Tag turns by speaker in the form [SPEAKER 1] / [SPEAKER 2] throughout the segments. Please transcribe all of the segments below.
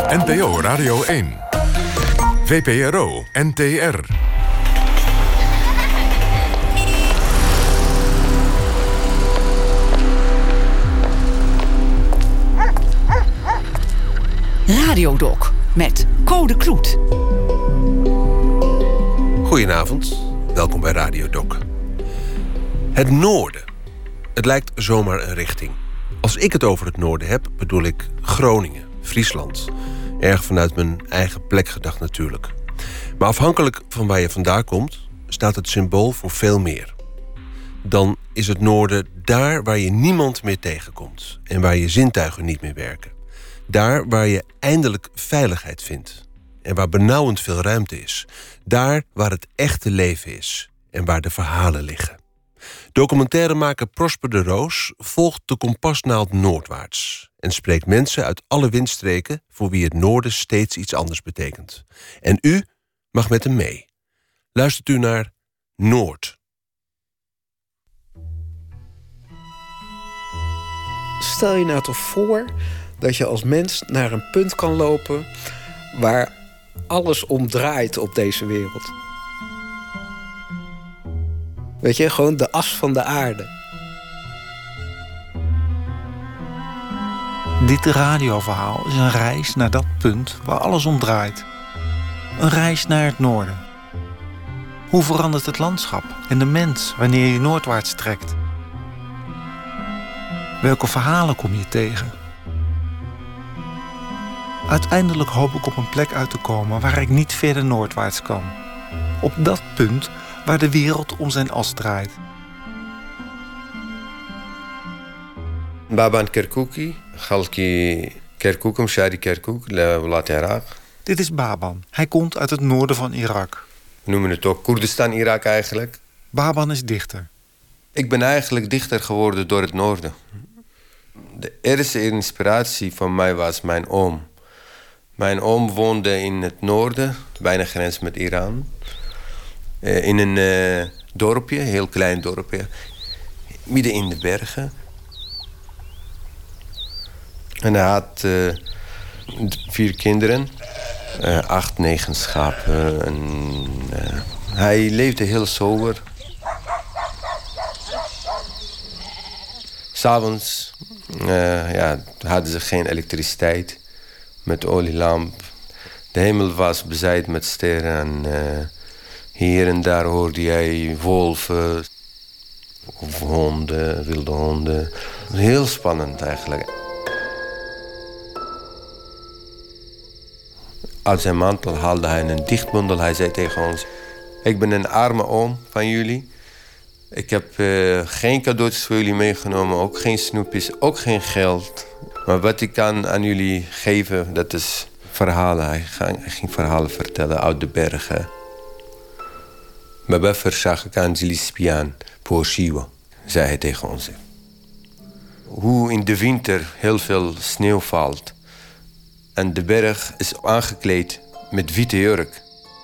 [SPEAKER 1] NPO Radio 1. VPRO NTR.
[SPEAKER 2] Radiodoc met Code Kloet.
[SPEAKER 3] Goedenavond, welkom bij Radiodoc. Het noorden. Het lijkt zomaar een richting. Als ik het over het noorden heb, bedoel ik Groningen, Friesland. Erg vanuit mijn eigen plek gedacht natuurlijk. Maar afhankelijk van waar je vandaan komt, staat het symbool voor veel meer. Dan is het noorden daar waar je niemand meer tegenkomt en waar je zintuigen niet meer werken. Daar waar je eindelijk veiligheid vindt en waar benauwend veel ruimte is. Daar waar het echte leven is en waar de verhalen liggen. Documentairemaker Prosper de Roos volgt de kompasnaald noordwaarts en spreekt mensen uit alle windstreken voor wie het noorden steeds iets anders betekent. En u mag met hem mee. Luistert u naar Noord.
[SPEAKER 4] Stel je nou toch voor dat je als mens naar een punt kan lopen waar alles om draait op deze wereld. Weet je, gewoon de as van de aarde.
[SPEAKER 5] Dit radioverhaal is een reis naar dat punt waar alles om draait. Een reis naar het noorden. Hoe verandert het landschap en de mens wanneer je noordwaarts trekt? Welke verhalen kom je tegen? Uiteindelijk hoop ik op een plek uit te komen waar ik niet verder noordwaarts kan. Op dat punt waar de wereld om zijn as draait.
[SPEAKER 6] Baban Kirkuki, Khalki Kirkuk, Mshari Kirkuk, Walat Irak.
[SPEAKER 5] Dit is Baban. Hij komt uit het noorden van Irak.
[SPEAKER 6] We noemen het ook Koerdistan, Irak eigenlijk.
[SPEAKER 5] Baban is dichter.
[SPEAKER 6] Ik ben eigenlijk dichter geworden door het noorden. De eerste inspiratie van mij was mijn oom. Mijn oom woonde in het noorden, bijna grens met Iran. In een dorpje, een heel klein dorpje. Midden in de bergen. En hij had 4 kinderen. 8, 9 schapen. En, hij leefde heel sober. 'S'avonds hadden ze geen elektriciteit. Met olielamp. De hemel was bezaaid met sterren. En hier en daar hoorde jij wolven. Of honden, wilde honden. Heel spannend eigenlijk. Uit zijn mantel haalde hij een dichtbundel. Hij zei tegen ons: ik ben een arme oom van jullie. Ik heb geen cadeautjes voor jullie meegenomen. Ook geen snoepjes, ook geen geld. Maar wat ik kan aan jullie geven, dat is verhalen. Hij ging verhalen vertellen uit de bergen. Baba verzag ik aan Zilispiaan, Pooshiwa, zei hij tegen ons. Hoe in de winter heel veel sneeuw valt. En de berg is aangekleed met witte jurk.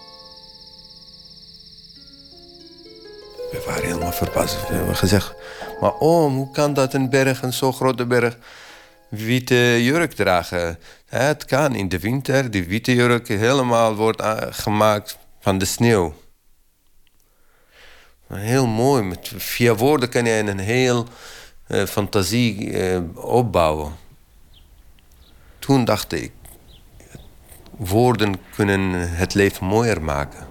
[SPEAKER 6] We waren helemaal verbaasd. We hebben gezegd: maar oom, hoe kan dat een berg, een zo grote berg, witte jurk dragen? Het kan in de winter. Die witte jurk helemaal wordt gemaakt van de sneeuw. Heel mooi. Via woorden kan je een heel fantasie opbouwen. Toen dacht ik: woorden kunnen het leven mooier maken.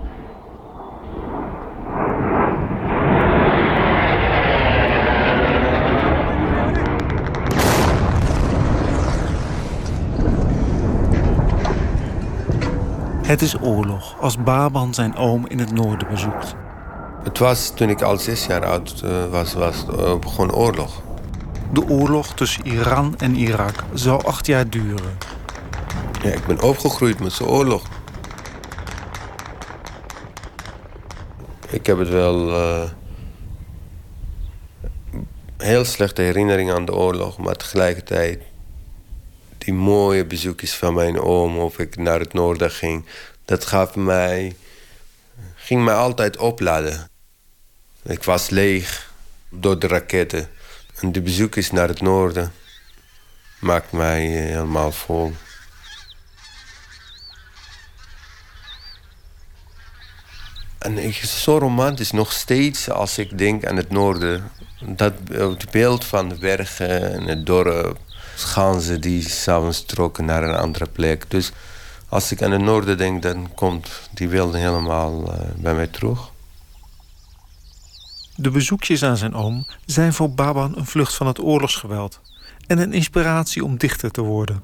[SPEAKER 5] Het is oorlog als Baban zijn oom in het noorden bezoekt.
[SPEAKER 6] Het was toen ik al 6 jaar oud was begon oorlog.
[SPEAKER 5] De oorlog tussen Iran en Irak zou 8 jaar duren.
[SPEAKER 6] Ja, ik ben opgegroeid met zo'n oorlog. Ik heb het wel heel slechte herinneringen aan de oorlog, maar tegelijkertijd die mooie bezoekjes van mijn oom of ik naar het noorden ging, dat ging mij altijd opladen. Ik was leeg door de raketten. En de bezoekjes naar het noorden maakt mij helemaal vol. En zo romantisch nog steeds als ik denk aan het noorden. Het beeld van de bergen en het dorp. Ganzen die s'avonds trokken naar een andere plek. Dus als ik aan het noorden denk, dan komt die beelden helemaal bij mij terug.
[SPEAKER 5] De bezoekjes aan zijn oom zijn voor Baban een vlucht van het oorlogsgeweld en een inspiratie om dichter te worden.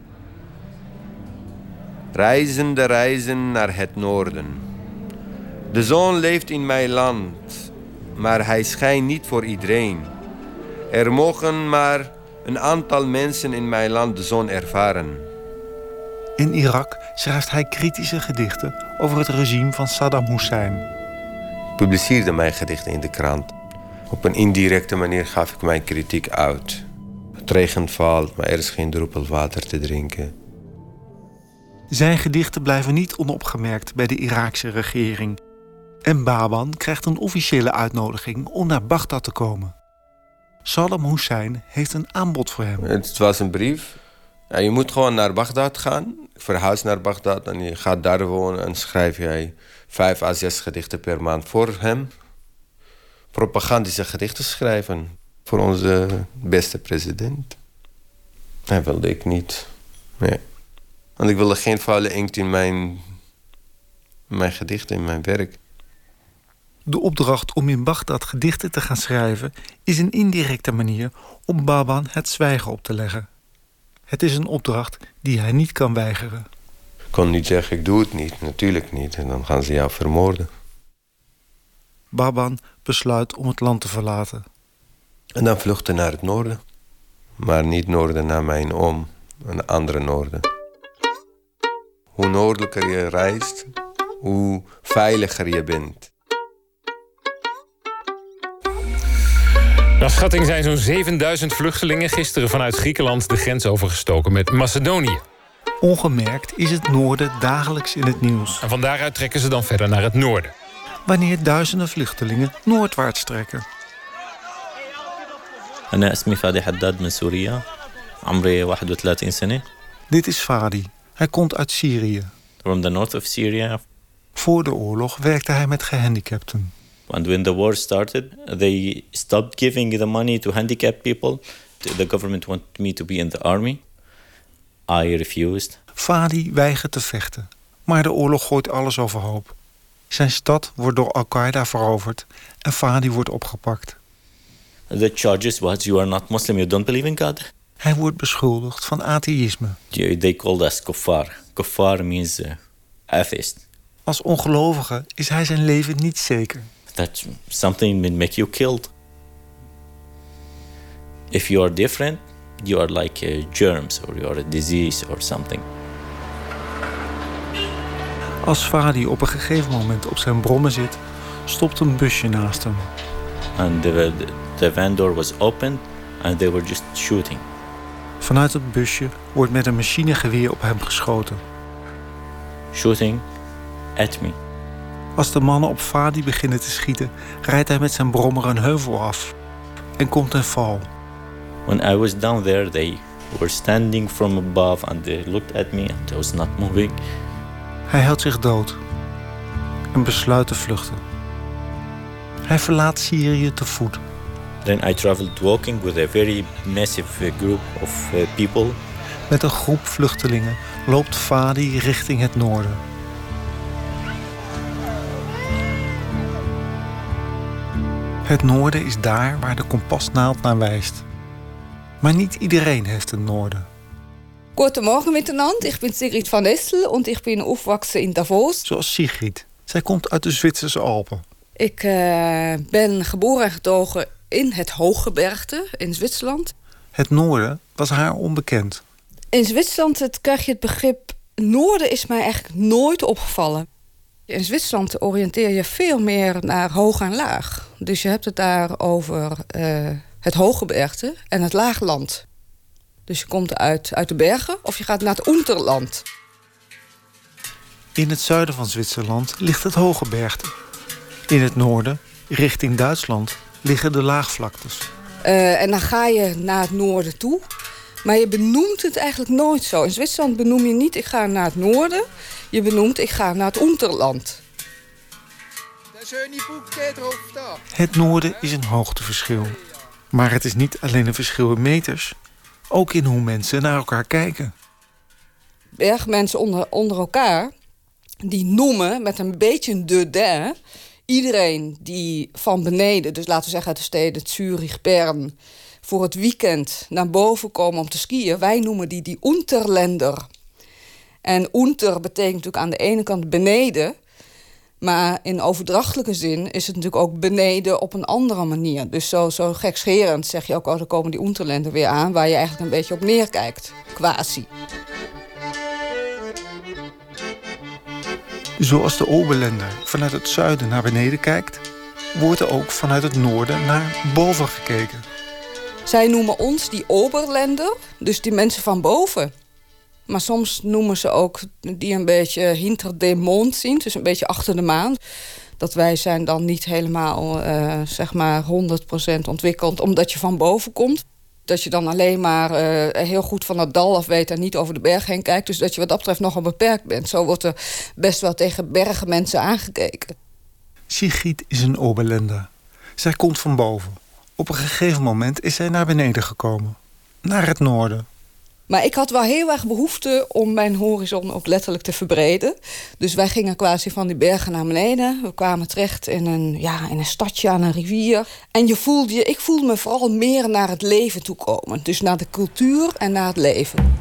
[SPEAKER 6] Reizen naar het noorden. De zon leeft in mijn land, maar hij schijnt niet voor iedereen. Er mogen maar een aantal mensen in mijn land de zon ervaren.
[SPEAKER 5] In Irak schrijft hij kritische gedichten over het regime van Saddam Hussein.
[SPEAKER 6] Ik publiceerde mijn gedichten in de krant. Op een indirecte manier gaf ik mijn kritiek uit. Het regent valt, maar er is geen druppel water te drinken.
[SPEAKER 5] Zijn gedichten blijven niet onopgemerkt bij de Iraakse regering. En Baban krijgt een officiële uitnodiging om naar Bagdad te komen. Saddam Hussein heeft een aanbod voor hem.
[SPEAKER 6] Het was een brief. Ja, je moet gewoon naar Bagdad gaan. Verhuis naar Bagdad en je gaat daar wonen en schrijf jij 5 à 6 gedichten per maand voor hem. Propagandische gedichten schrijven voor onze beste president. Dat wilde ik niet. Nee. Want ik wilde geen vuile inkt in mijn gedichten, in mijn werk.
[SPEAKER 5] De opdracht om in Bagdad gedichten te gaan schrijven is een indirecte manier om Baban het zwijgen op te leggen. Het is een opdracht die hij niet kan weigeren.
[SPEAKER 6] Ik kon niet zeggen, ik doe het niet. Natuurlijk niet. En dan gaan ze jou vermoorden.
[SPEAKER 5] Baban besluit om het land te verlaten.
[SPEAKER 6] En dan vluchten naar het noorden. Maar niet noorden naar mijn oom. Een andere noorden. Hoe noordelijker je reist, hoe veiliger je bent.
[SPEAKER 7] Naar schatting zijn zo'n 7000 vluchtelingen gisteren vanuit Griekenland de grens overgestoken met Macedonië.
[SPEAKER 5] Ongemerkt is het noorden dagelijks in het nieuws.
[SPEAKER 7] En van daaruit trekken ze dan verder naar het noorden.
[SPEAKER 5] Wanneer duizenden vluchtelingen noordwaarts trekken.
[SPEAKER 8] أنا اسمي فادي حداد من سوريا عمري 31 سنة.
[SPEAKER 5] Dit is Fadi. Hij komt uit Syrië.
[SPEAKER 8] From the north of Syria.
[SPEAKER 5] Voor de oorlog werkte hij met gehandicapten.
[SPEAKER 8] And when the war started, they stopped giving the money to handicapped people. The government wanted me to be in the army. I refused.
[SPEAKER 5] Fadi weigert te vechten, maar de oorlog gooit alles overhoop. Zijn stad wordt door Al-Qaeda veroverd en Fadi wordt opgepakt.
[SPEAKER 8] The charges was you are not Muslim, you don't believe in God.
[SPEAKER 5] Hij wordt beschuldigd van atheïsme.
[SPEAKER 8] They called us kuffar. Kuffar means atheist.
[SPEAKER 5] Als ongelovige is hij zijn leven niet zeker.
[SPEAKER 8] That's something that make you killed. If you are different, you are like germs or you are a disease or something.
[SPEAKER 5] Als Fadi op een gegeven moment op zijn brommen zit, stopt een busje naast hem.
[SPEAKER 8] And the van door was opened and they were just shooting.
[SPEAKER 5] Vanuit het busje wordt met een machinegeweer op hem geschoten.
[SPEAKER 8] Shooting at me.
[SPEAKER 5] Als de mannen op Fadi beginnen te schieten, rijdt hij met zijn brommer een heuvel af en komt ten val.
[SPEAKER 8] When I was down there, they were standing from above and they looked at me and I was not moving.
[SPEAKER 5] Hij houdt zich dood en besluit te vluchten. Hij verlaat Syrië te voet.
[SPEAKER 8] Then I traveled walking with a very massive group of people.
[SPEAKER 5] Met een groep vluchtelingen loopt Fadi richting het noorden. Het noorden is daar waar de kompasnaald naar wijst. Maar niet iedereen heeft een noorden.
[SPEAKER 9] Guten Morgen miteinander, ik ben Sigrid van Essel en ik ben opgewachsen in Davos.
[SPEAKER 5] Zoals Sigrid. Zij komt uit de Zwitserse Alpen.
[SPEAKER 9] Ik ben geboren en getogen in het Hooggebergte in Zwitserland.
[SPEAKER 5] Het noorden was haar onbekend.
[SPEAKER 9] In Zwitserland krijg je het begrip noorden is mij eigenlijk nooit opgevallen. In Zwitserland oriënteer je veel meer naar hoog en laag. Dus je hebt het daar over het Hooggebergte en het Laagland. Dus je komt uit de bergen of je gaat naar het Unterland.
[SPEAKER 5] In het zuiden van Zwitserland ligt het Hooggebergte. In het noorden, richting Duitsland, liggen de laagvlaktes.
[SPEAKER 9] En dan ga je naar het noorden toe. Maar je benoemt het eigenlijk nooit zo. In Zwitserland benoem je niet ik ga naar het noorden. Je benoemt ik ga naar het Unterland.
[SPEAKER 5] Het noorden is een hoogteverschil. Maar het is niet alleen een verschil in meters, ook in hoe mensen naar elkaar kijken.
[SPEAKER 9] Bergmensen onder elkaar, die noemen met een beetje een dédain iedereen die van beneden, dus laten we zeggen uit de steden Zurich, Bern, voor het weekend naar boven komen om te skiën. Wij noemen die Unterländer. En Unter betekent natuurlijk aan de ene kant beneden, maar in overdrachtelijke zin is het natuurlijk ook beneden op een andere manier. Dus zo gekscherend zeg je ook, dan komen die Unterländer weer aan, waar je eigenlijk een beetje op neerkijkt, quasi.
[SPEAKER 5] Zoals de Oberländer vanuit het zuiden naar beneden kijkt, wordt er ook vanuit het noorden naar boven gekeken.
[SPEAKER 9] Zij noemen ons die Oberländer, dus die mensen van boven. Maar soms noemen ze ook die een beetje hinter dem Mond zien, dus een beetje achter de maan. Dat wij zijn dan niet helemaal, zeg maar 100% ontwikkeld, omdat je van boven komt. Dat je dan alleen maar heel goed van het dal af weet en niet over de berg heen kijkt. Dus dat je wat dat betreft nogal beperkt bent. Zo wordt er best wel tegen bergenmensen aangekeken.
[SPEAKER 5] Sigrid is een Oberländer. Zij komt van boven. Op een gegeven moment is zij naar beneden gekomen. Naar het noorden.
[SPEAKER 9] Maar ik had wel heel erg behoefte om mijn horizon ook letterlijk te verbreden. Dus wij gingen quasi van die bergen naar beneden. We kwamen terecht in een stadje aan een rivier. En ik voelde me vooral meer naar het leven toe komen. Dus naar de cultuur en naar het leven.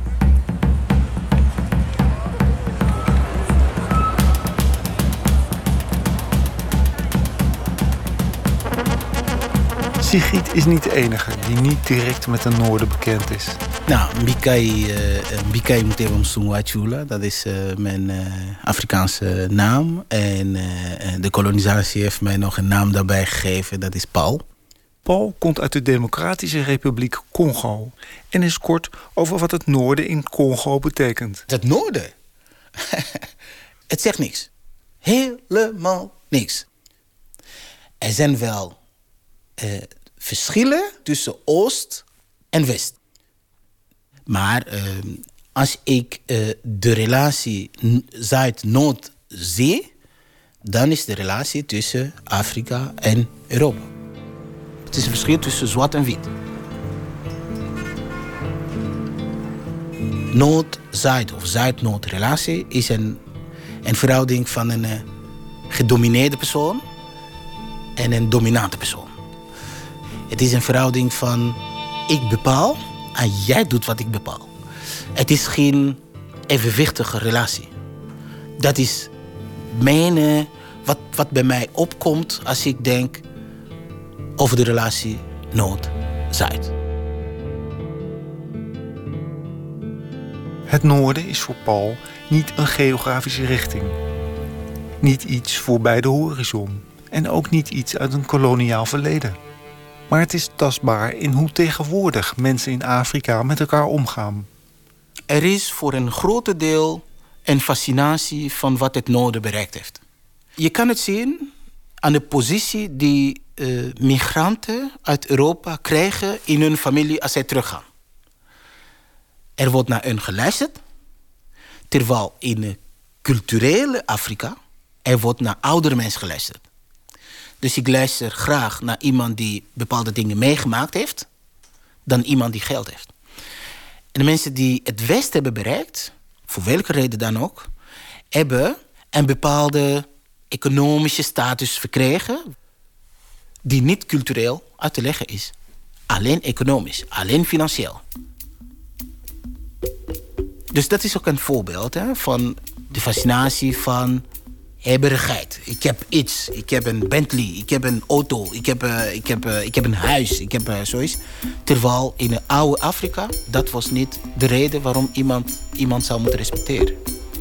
[SPEAKER 5] Sigrid is niet de enige die niet direct met het noorden bekend is.
[SPEAKER 10] Nou, Mbikai Muterum Sungwachula, dat is mijn Afrikaanse naam. En de kolonisatie heeft mij nog een naam daarbij gegeven, dat is Paul.
[SPEAKER 5] Paul komt uit de Democratische Republiek Congo en is kort over wat het noorden in Congo betekent.
[SPEAKER 10] Het noorden? Het zegt niks. Helemaal niks. Er zijn wel verschillen tussen Oost en West. Maar als ik de relatie Zuid-Noord zie, dan is de relatie tussen Afrika en Europa. Het is een verschil tussen zwart en wit. Noord-Zuid of Zuid-Noord relatie is een verhouding van een gedomineerde persoon en een dominante persoon. Het is een verhouding van ik bepaal en jij doet wat ik bepaal. Het is geen evenwichtige relatie. Dat is wat bij mij opkomt als ik denk over de relatie Noord-Zuid.
[SPEAKER 5] Het noorden is voor Paul niet een geografische richting. Niet iets voorbij de horizon. En ook niet iets uit een koloniaal verleden. Maar het is tastbaar in hoe tegenwoordig mensen in Afrika met elkaar omgaan.
[SPEAKER 10] Er is voor een groot deel een fascinatie van wat het noorden bereikt heeft. Je kan het zien aan de positie die migranten uit Europa krijgen in hun familie als zij teruggaan. Er wordt naar hen geluisterd, terwijl in culturele Afrika er wordt naar oudere mensen geluisterd. Dus ik luister graag naar iemand die bepaalde dingen meegemaakt heeft, dan iemand die geld heeft. En de mensen die het West hebben bereikt, voor welke reden dan ook, hebben een bepaalde economische status verkregen die niet cultureel uit te leggen is. Alleen economisch, alleen financieel. Dus dat is ook een voorbeeld van de fascinatie van hebberigheid. Ik heb iets. Ik heb een Bentley. Ik heb een auto. Ik heb een huis. Ik heb zoiets. Terwijl in het oude Afrika, dat was niet de reden waarom iemand zou moeten respecteren.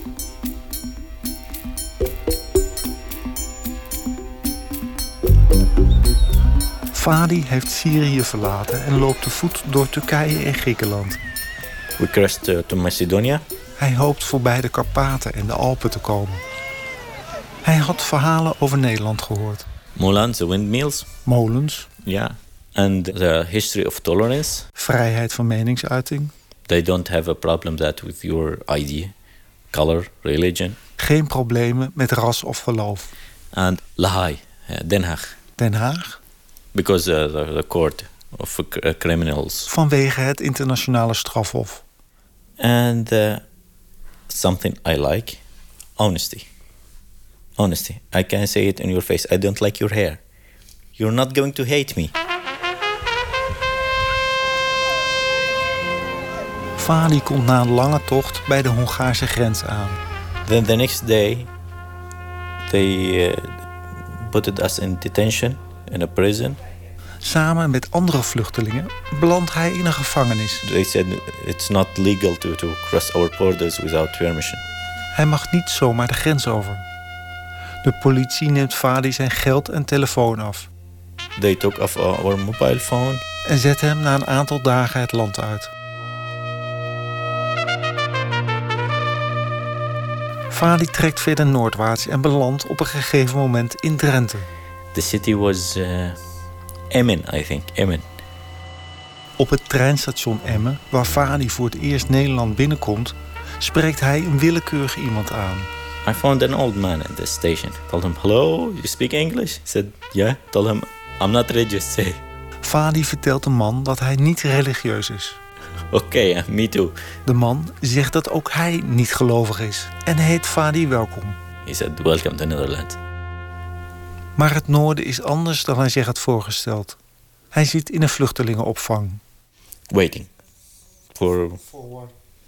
[SPEAKER 5] Fadi heeft Syrië verlaten en loopt te voet door Turkije en Griekenland.
[SPEAKER 8] We crossed to Macedonia.
[SPEAKER 5] Hij hoopt voorbij de Karpaten en de Alpen te komen. Hij had verhalen over Nederland gehoord.
[SPEAKER 8] Molens, the windmills.
[SPEAKER 5] Molens.
[SPEAKER 8] Ja. And the history of tolerance.
[SPEAKER 5] Vrijheid van meningsuiting.
[SPEAKER 8] They don't have a problem that with your ID, color, religion.
[SPEAKER 5] Geen problemen met ras of geloof.
[SPEAKER 8] And Lahai, Den Haag.
[SPEAKER 5] Den Haag?
[SPEAKER 8] Because the court of criminals.
[SPEAKER 5] Vanwege het internationale strafhof.
[SPEAKER 8] And something I like, honesty. Honesty. I can say it in your face. I don't like your hair. You're not going to hate me.
[SPEAKER 5] Fadi komt na een lange tocht bij de Hongaarse grens aan.
[SPEAKER 8] Then the next day, they put us in detention, in a prison.
[SPEAKER 5] Samen met andere vluchtelingen belandt hij in een gevangenis.
[SPEAKER 8] They said it's not legal to cross our borders without permission.
[SPEAKER 5] Hij mag niet zomaar de grens over. De politie neemt Fadi zijn geld en telefoon af.
[SPEAKER 8] They took off our mobile phone.
[SPEAKER 5] En zet hem na een aantal dagen het land uit. Fadi trekt verder noordwaarts en belandt op een gegeven moment in Drenthe.
[SPEAKER 8] The city was Emmen, I think. Emmen.
[SPEAKER 5] Op het treinstation Emmen, waar Fadi voor het eerst Nederland binnenkomt, spreekt hij een willekeurige iemand aan.
[SPEAKER 8] I found an old man at the station. Told him, hello, you speak English? He said, yeah. Told him, I'm not religious.
[SPEAKER 5] Fadi vertelt de man dat hij niet religieus is.
[SPEAKER 8] Okay, me too.
[SPEAKER 5] De man zegt dat ook hij niet gelovig is en heet Fadi welkom.
[SPEAKER 8] He said, welcome to Netherlands.
[SPEAKER 5] Maar het noorden is anders dan hij zich had voorgesteld. Hij zit in een vluchtelingenopvang.
[SPEAKER 8] Waiting. For what?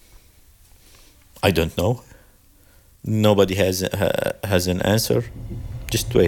[SPEAKER 8] I don't know. Nobody has an answer. Just wait.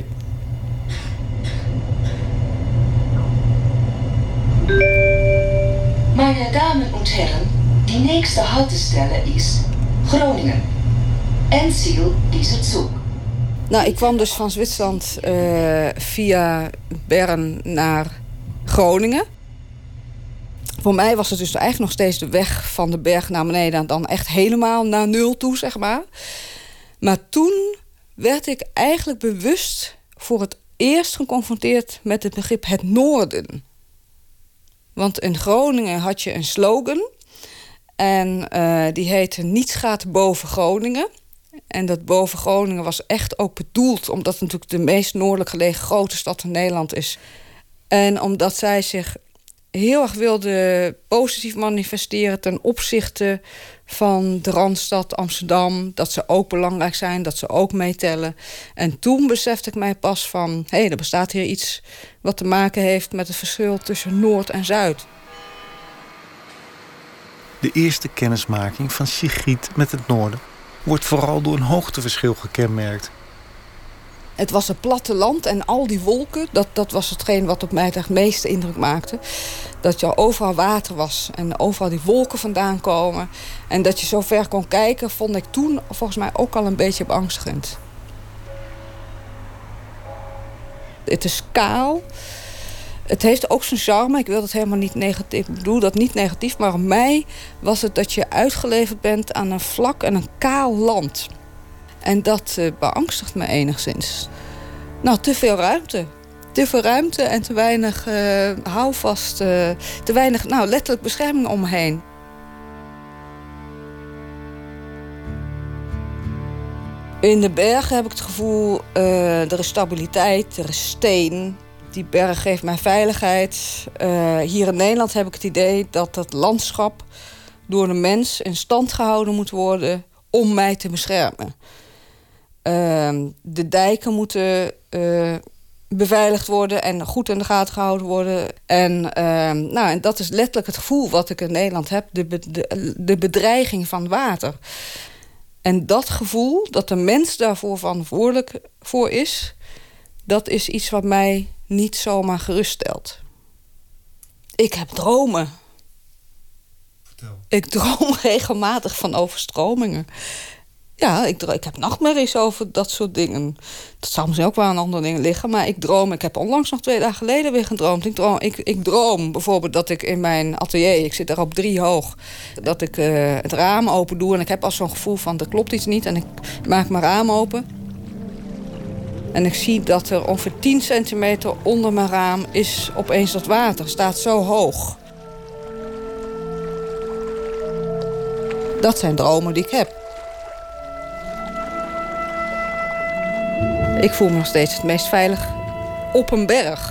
[SPEAKER 11] Meine Damen und Herren, die nächste Haltestelle ist Groningen. Endziel dieser Zug.
[SPEAKER 9] Nou, ik kwam dus van Zwitserland via Bern naar Groningen. Voor mij was het dus eigenlijk nog steeds de weg van de berg naar beneden en dan echt helemaal naar nul toe, zeg maar. Maar toen werd ik eigenlijk bewust voor het eerst geconfronteerd met het begrip het noorden. Want in Groningen had je een slogan. En die heette Niets gaat boven Groningen. En dat boven Groningen was echt ook bedoeld, omdat het natuurlijk de meest noordelijk gelegen grote stad van Nederland is. En omdat zij zich heel erg wilde positief manifesteren ten opzichte van de Randstad Amsterdam. Dat ze ook belangrijk zijn, dat ze ook meetellen. En toen besefte ik mij pas van, hé, er bestaat hier iets wat te maken heeft met het verschil tussen Noord en Zuid.
[SPEAKER 5] De eerste kennismaking van Sigrid met het noorden wordt vooral door een hoogteverschil gekenmerkt.
[SPEAKER 9] Het was een platteland en al die wolken, dat was hetgeen wat op mij het meeste indruk maakte. Dat je overal water was en overal die wolken vandaan komen. En dat je zo ver kon kijken, vond ik toen volgens mij ook al een beetje beangstigend. Het is kaal. Het heeft ook zijn charme. Ik wil dat helemaal niet negatief. Ik bedoel dat niet negatief, maar op mij was het dat je uitgeleverd bent aan een vlak en een kaal land. En dat beangstigt me enigszins. Nou, te veel ruimte. Te veel ruimte en te weinig houvast. Te weinig, nou, letterlijk bescherming omheen. In de bergen heb ik het gevoel, er is stabiliteit, er is steen. Die berg geeft mij veiligheid. Hier in Nederland heb ik het idee dat het landschap door de mens in stand gehouden moet worden om mij te beschermen. De dijken moeten beveiligd worden en goed in de gaten gehouden worden. En dat is letterlijk het gevoel wat ik in Nederland heb. De bedreiging van water. En dat gevoel, dat de mens daarvoor verantwoordelijk voor is, dat is iets wat mij niet zomaar geruststelt. Ik heb dromen. Vertel. Ik droom regelmatig van overstromingen. Ja, ik heb nachtmerries over dat soort dingen. Dat zou misschien ook wel aan andere dingen liggen. Maar ik droom. Ik heb onlangs nog 2 dagen geleden weer gedroomd. Ik droom bijvoorbeeld dat ik in mijn atelier, ik zit daar op 3 hoog, dat ik het raam open doe. En ik heb al zo'n gevoel van er klopt iets niet. En ik maak mijn raam open. En ik zie dat er ongeveer 10 centimeter onder mijn raam is opeens dat water. Staat zo hoog. Dat zijn dromen die ik heb. Ik voel me nog steeds het meest veilig op een berg.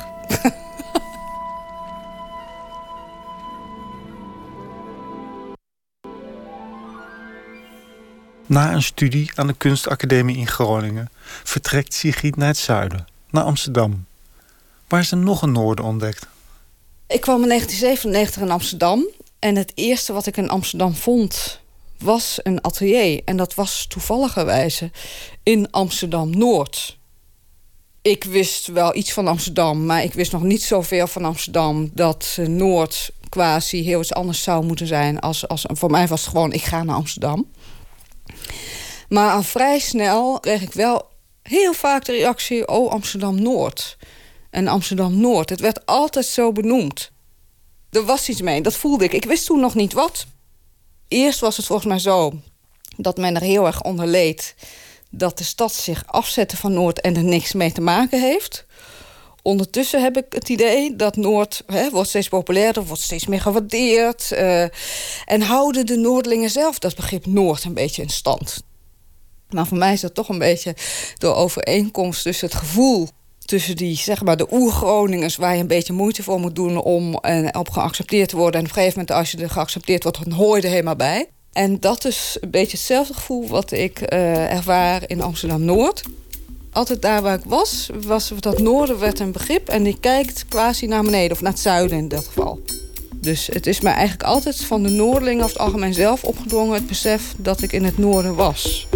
[SPEAKER 5] Na een studie aan de Kunstacademie in Groningen vertrekt Sigrid naar het zuiden, naar Amsterdam, waar ze nog een noorden ontdekt.
[SPEAKER 9] Ik kwam in 1997 in Amsterdam en het eerste wat ik in Amsterdam vond was een atelier. En dat was toevalligerwijze in Amsterdam-Noord. Ik wist wel iets van Amsterdam, maar ik wist nog niet zoveel van Amsterdam dat Noord quasi heel iets anders zou moeten zijn. Voor mij was het gewoon, ik ga naar Amsterdam. Maar al vrij snel kreeg ik wel heel vaak de reactie, oh, Amsterdam-Noord. En Amsterdam-Noord, het werd altijd zo benoemd. Er was iets mee, dat voelde ik. Ik wist toen nog niet wat. Eerst was het volgens mij zo dat men er heel erg onder leed dat de stad zich afzette van Noord en er niks mee te maken heeft. Ondertussen heb ik het idee dat Noord wordt steeds populairder, wordt steeds meer gewaardeerd. En houden de Noordelingen zelf dat begrip Noord een beetje in stand. Maar voor mij is dat toch een beetje de overeenkomst tussen het gevoel tussen die, zeg maar, de oer-Groningers, waar je een beetje moeite voor moet doen om op geaccepteerd te worden. En op een gegeven moment, als je er geaccepteerd wordt, dan hoor je er helemaal bij. En dat is een beetje hetzelfde gevoel wat ik ervaar in Amsterdam-Noord. Altijd daar waar ik was dat noorden werd een begrip en die kijkt quasi naar beneden, of naar het zuiden in dat geval. Dus het is mij eigenlijk altijd van de Noordelingen over het algemeen zelf opgedrongen, het besef dat ik in het noorden was.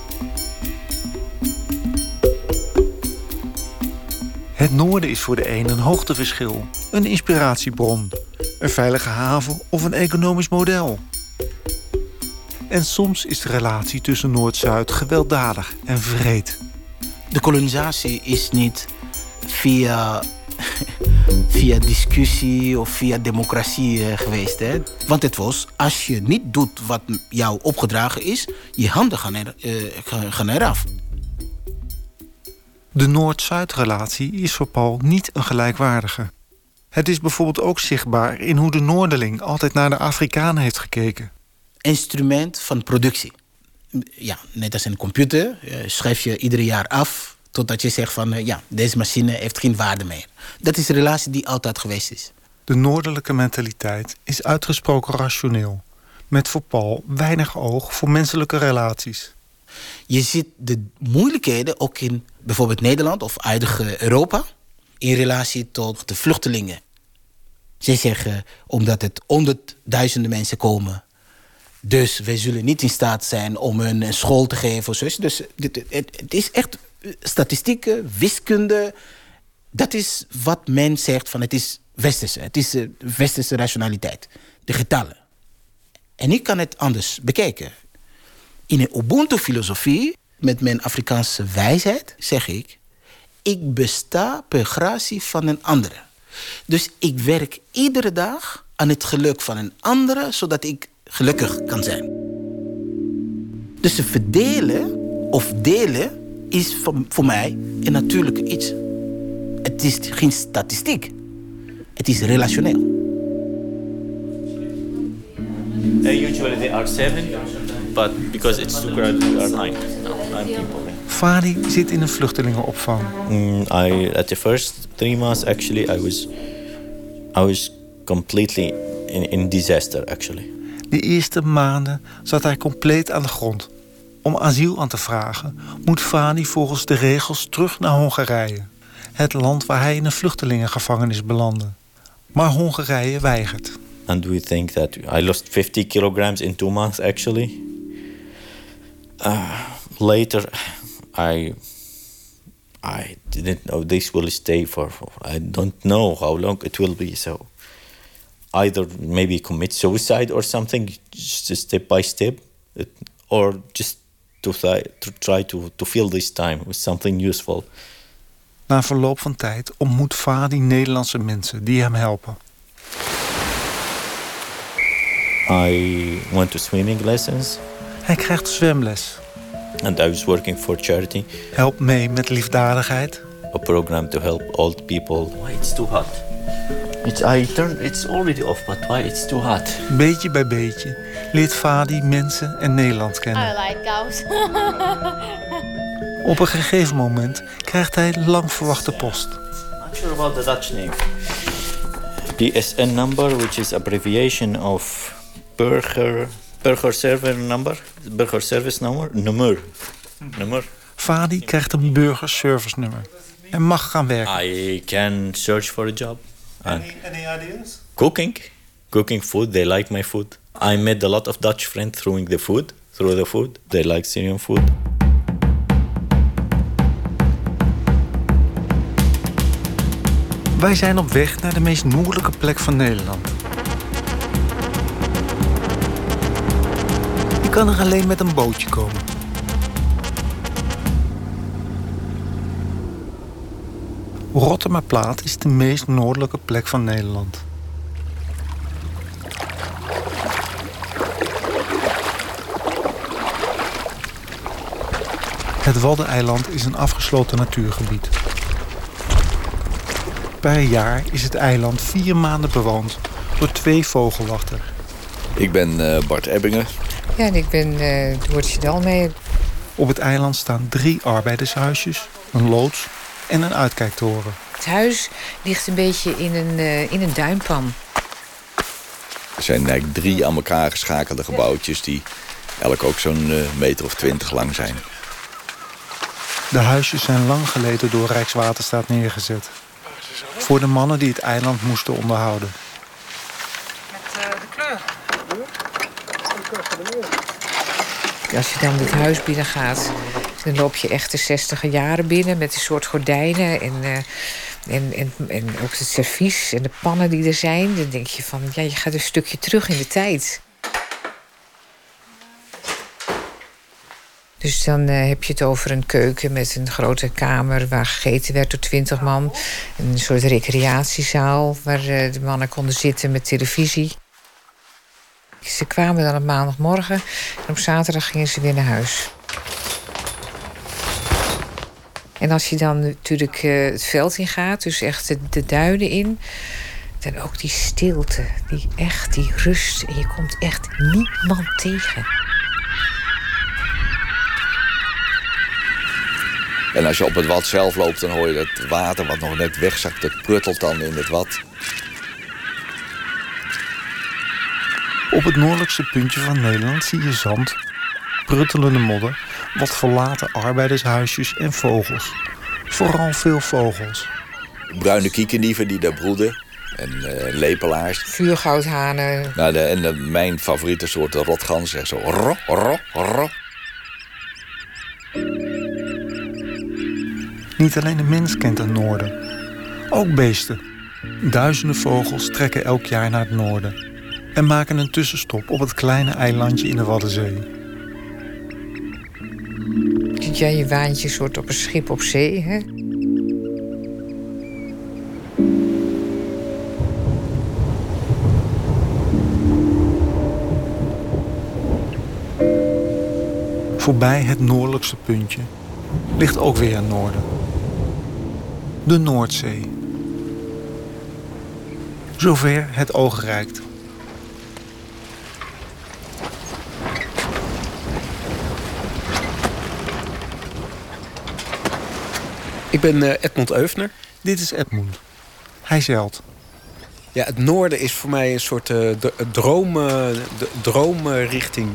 [SPEAKER 5] Het noorden is voor de een een hoogteverschil, een inspiratiebron, een veilige haven of een economisch model. En soms is de relatie tussen Noord-Zuid gewelddadig en wreed.
[SPEAKER 10] De kolonisatie is niet via discussie of via democratie geweest. Hè? Want het was, als je niet doet wat jou opgedragen is, je handen gaan eraf.
[SPEAKER 5] De Noord-Zuid-relatie is voor Paul niet een gelijkwaardige. Het is bijvoorbeeld ook zichtbaar in hoe de Noorderling altijd naar de Afrikanen heeft gekeken.
[SPEAKER 10] Instrument van productie. Ja, net als een computer schrijf je ieder jaar af totdat je zegt van deze machine heeft geen waarde meer. Dat is de relatie die altijd geweest is.
[SPEAKER 5] De noordelijke mentaliteit is uitgesproken rationeel, met voor Paul weinig oog voor menselijke relaties.
[SPEAKER 10] Je ziet de moeilijkheden ook in bijvoorbeeld Nederland of huidige Europa in relatie tot de vluchtelingen. Zij zeggen, omdat het 100.000 mensen komen, dus wij zullen niet in staat zijn om hun een school te geven. Of zo. Dus het is echt statistieken, wiskunde. Dat is wat men zegt van het is westerse. Het is westerse rationaliteit. De getallen. En ik kan het anders bekijken. In een Ubuntu-filosofie, met mijn Afrikaanse wijsheid, zeg ik, ik besta per gratie van een andere. Dus ik werk iedere dag aan het geluk van een andere, zodat ik gelukkig kan zijn. Dus te verdelen of delen is voor mij een natuurlijk iets. Het is geen statistiek. Het is relationeel.
[SPEAKER 8] Usually they are 7, but because it's too crowded, we are 9 people.
[SPEAKER 5] Fadi zit in een vluchtelingenopvang.
[SPEAKER 8] At the first 3 months, actually, I was completely in disaster, actually.
[SPEAKER 5] De eerste maanden zat hij compleet aan de grond. Om asiel aan te vragen moet Fadi volgens de regels terug naar Hongarije. Het land waar hij in een vluchtelingengevangenis belandde. Maar Hongarije weigert.
[SPEAKER 8] And we think that I lost 50 kilograms in 2 months, actually. Later, I didn't know this will stay for. I don't know how long it will be. So either maybe commit suicide or something, just step by step, or just to try to fill this time with something useful.
[SPEAKER 5] Na verloop van tijd ontmoet Fadi Nederlandse mensen die hem helpen.
[SPEAKER 8] I went to swimming lessons.
[SPEAKER 5] Hij krijgt zwemles.
[SPEAKER 8] And I was working for charity.
[SPEAKER 5] Help mee met liefdadigheid.
[SPEAKER 8] A program to help old people. Why it's too hot? It's already off, but why it's too hot?
[SPEAKER 5] Beetje bij beetje leert Fadi mensen en Nederland kennen.
[SPEAKER 12] I like cows.
[SPEAKER 5] Op een gegeven moment krijgt hij lang verwachte post.
[SPEAKER 8] Sure about the Dutch name. BSN number, which is abbreviation of burger server number. Burger service nummer.
[SPEAKER 5] Fadi krijgt een burgerservice nummer en mag gaan werken.
[SPEAKER 8] I can search for a job.
[SPEAKER 5] Any ideas?
[SPEAKER 8] Cooking food. They like my food. I met a lot of Dutch friends through the food. They like Syrian food.
[SPEAKER 5] Wij zijn op weg naar de meest noordelijke plek van Nederland. Je kan er alleen met een bootje komen. Rottumerplaat is de meest noordelijke plek van Nederland. Het Waddeneiland is een afgesloten natuurgebied. Per jaar is het eiland 4 maanden bewoond door 2 vogelwachters.
[SPEAKER 12] Ik ben Bart Ebbingen.
[SPEAKER 13] Ja, en ik ben Doortje Dalmee.
[SPEAKER 5] Op het eiland staan 3 arbeidershuisjes, een loods en een uitkijktoren.
[SPEAKER 13] Het huis ligt een beetje in een duinpan.
[SPEAKER 12] Er zijn eigenlijk 3 aan elkaar geschakelde gebouwtjes die elk ook zo'n meter of 20 lang zijn.
[SPEAKER 5] De huisjes zijn lang geleden door Rijkswaterstaat neergezet. Voor de mannen die het eiland moesten onderhouden.
[SPEAKER 13] Met de kleur. Als je dan dit huis binnen gaat, dan loop je echt de 60er jaren binnen met een soort gordijnen en ook het servies en de pannen die er zijn. Dan denk je van, ja, je gaat een stukje terug in de tijd. Dus dan heb je het over een keuken met een grote kamer waar gegeten werd door 20 man. Een soort recreatiezaal waar de mannen konden zitten met televisie. Ze kwamen dan op maandagmorgen en op zaterdag gingen ze weer naar huis. En als je dan natuurlijk het veld in gaat, dus echt de duinen in, dan ook die stilte, die rust. En je komt echt niemand tegen.
[SPEAKER 12] En als je op het wad zelf loopt, dan hoor je het water wat nog net wegzakt. Dat pruttelt dan in het wad.
[SPEAKER 5] Op het noordelijkste puntje van Nederland zie je zand, pruttelende modder, wat verlaten arbeidershuisjes en vogels. Vooral veel vogels.
[SPEAKER 12] Bruine kiekennieven die daar broeden. En lepelaars.
[SPEAKER 13] Vuurgoudhanen.
[SPEAKER 12] Nou, mijn favoriete soort rotganzen. Zo ro, ro, ro.
[SPEAKER 5] Niet alleen de mens kent het noorden. Ook beesten. Duizenden vogels trekken elk jaar naar het noorden en maken een tussenstop op het kleine eilandje in de Waddenzee.
[SPEAKER 13] Ja, je waant je soort op een schip op zee, hè?
[SPEAKER 5] Voorbij het noordelijkste puntje ligt ook weer een noorden. De Noordzee. Zover het oog reikt.
[SPEAKER 4] Ik ben Edmond Eufner.
[SPEAKER 5] Dit is Edmond. Hij zeilt.
[SPEAKER 4] Ja, het noorden is voor mij een soort droomrichting.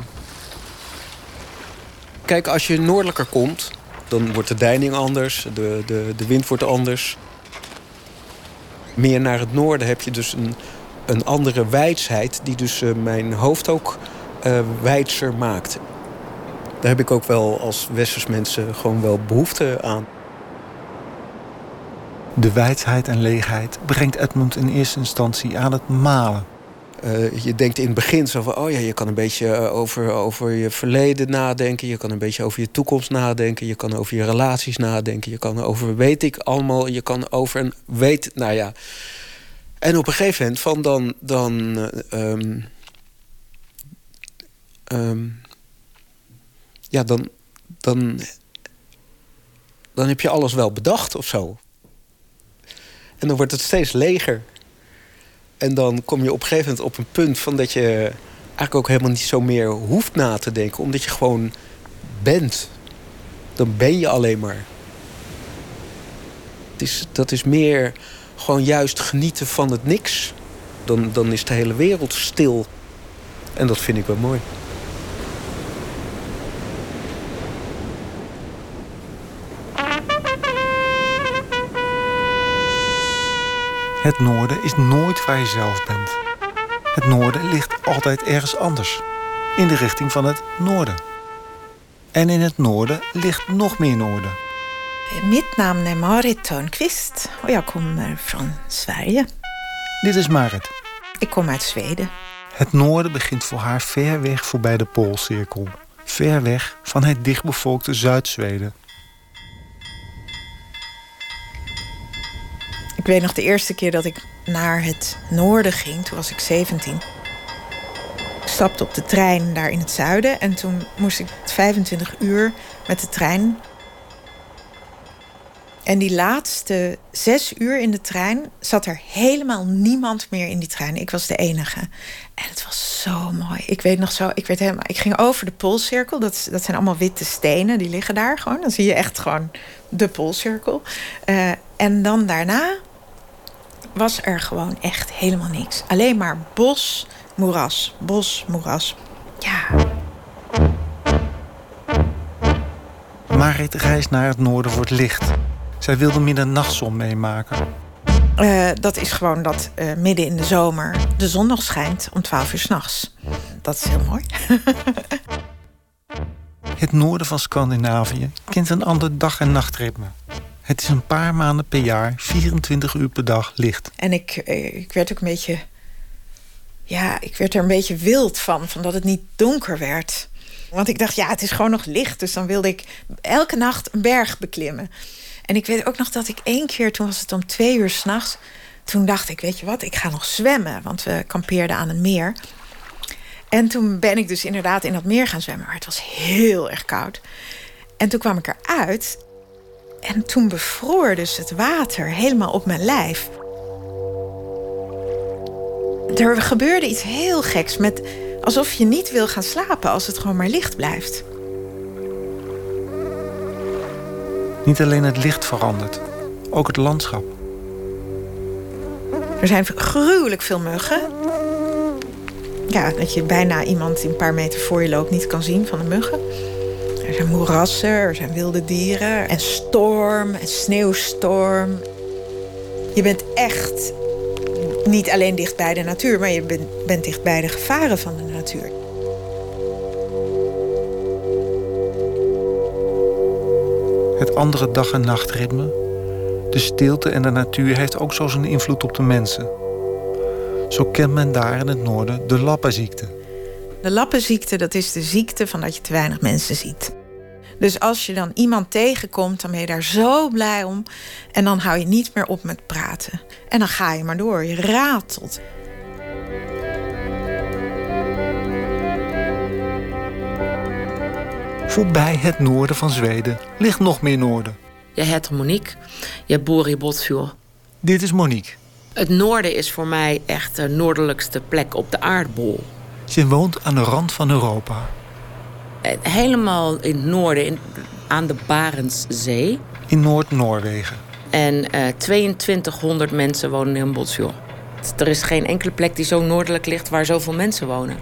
[SPEAKER 4] Kijk, als je noordelijker komt, dan wordt de deining anders, de wind wordt anders. Meer naar het noorden heb je dus een andere weidsheid die dus mijn hoofd ook wijdser maakt. Daar heb ik ook wel als westers mensen gewoon wel behoefte aan.
[SPEAKER 5] De wijdheid en leegheid brengt Edmond in eerste instantie aan het malen.
[SPEAKER 4] Je denkt in het begin zo van, oh ja, je kan een beetje over je verleden nadenken. Je kan een beetje over je toekomst nadenken. Je kan over je relaties nadenken. Je kan over weet ik allemaal. Je kan over een weet, nou ja. En op een gegeven moment van dan heb je alles wel bedacht of zo. En dan wordt het steeds leger. En dan kom je op een gegeven moment op een punt van dat je eigenlijk ook helemaal niet zo meer hoeft na te denken. Omdat je gewoon bent. Dan ben je alleen maar. Dat is meer gewoon juist genieten van het niks. Dan is de hele wereld stil. En dat vind ik wel mooi.
[SPEAKER 5] Het noorden is nooit waar je zelf bent. Het noorden ligt altijd ergens anders. In de richting van het noorden. En in het noorden ligt nog meer noorden.
[SPEAKER 14] Mitt namn är Marit Törnqvist och jag kommer från Sverige.
[SPEAKER 5] Dit is Marit.
[SPEAKER 14] Ik kom uit Zweden.
[SPEAKER 5] Het noorden begint voor haar ver weg voorbij de Poolcirkel. Ver weg van het dichtbevolkte Zuid-Zweden.
[SPEAKER 14] Ik weet nog de eerste keer dat ik naar het noorden ging. Toen was ik 17. Ik stapte op de trein daar in het zuiden. En toen moest ik 25 uur met de trein. En die laatste 6 uur in de trein zat er helemaal niemand meer in die trein. Ik was de enige. En het was zo mooi. Ik weet nog zo, ik ging over de Poolcirkel. Dat zijn allemaal witte stenen, die liggen daar gewoon. Dan zie je echt gewoon de Poolcirkel. En dan daarna was er gewoon echt helemaal niks. Alleen maar bos, moeras. Bos, moeras. Ja.
[SPEAKER 5] Marit reist naar het noorden voor het licht. Zij wilde middernachtzon meemaken.
[SPEAKER 14] Dat is gewoon dat midden in de zomer de zon nog schijnt om 12 uur 's nachts. Dat is heel mooi.
[SPEAKER 5] Het noorden van Scandinavië kent een ander dag- en nachtritme. Het is een paar maanden per jaar, 24 uur per dag licht.
[SPEAKER 14] En ik werd ook een beetje... Ja, ik werd er een beetje wild van dat het niet donker werd. Want ik dacht, ja, het is gewoon nog licht. Dus dan wilde ik elke nacht een berg beklimmen. En ik weet ook nog dat ik 1 keer, toen was het om 2 uur 's nachts... toen dacht ik, weet je wat, ik ga nog zwemmen. Want we kampeerden aan een meer. En toen ben ik dus inderdaad in dat meer gaan zwemmen. Maar het was heel erg koud. En toen kwam ik eruit. En toen bevroor dus het water helemaal op mijn lijf. Er gebeurde iets heel geks. Alsof je niet wil gaan slapen als het gewoon maar licht blijft.
[SPEAKER 5] Niet alleen het licht verandert, ook het landschap.
[SPEAKER 14] Er zijn gruwelijk veel muggen. Ja, dat je bijna iemand die een paar meter voor je loopt niet kan zien van de muggen. Er zijn moerassen, er zijn wilde dieren. En storm, en sneeuwstorm. Je bent echt niet alleen dicht bij de natuur, maar je bent dicht bij de gevaren van de natuur.
[SPEAKER 5] Het andere dag- en nachtritme, de stilte en de natuur heeft ook zo zijn invloed op de mensen. Zo kent men daar in het noorden de lappenziekte.
[SPEAKER 14] De lappenziekte, dat is de ziekte van dat je te weinig mensen ziet. Dus als je dan iemand tegenkomt, dan ben je daar zo blij om. En dan hou je niet meer op met praten. En dan ga je maar door, je ratelt.
[SPEAKER 5] Voorbij het noorden van Zweden ligt nog meer noorden.
[SPEAKER 15] Je heter Monique, je bor in Botsfjord.
[SPEAKER 5] Dit is Monique.
[SPEAKER 15] Het noorden is voor mij echt de noordelijkste plek op de aardbol.
[SPEAKER 5] Ze woont aan de rand van Europa.
[SPEAKER 15] Helemaal in het noorden, aan de Barentszee.
[SPEAKER 5] In Noord-Noorwegen.
[SPEAKER 15] En 2200 mensen wonen in Botsfjord. Er is geen enkele plek die zo noordelijk ligt waar zoveel mensen wonen.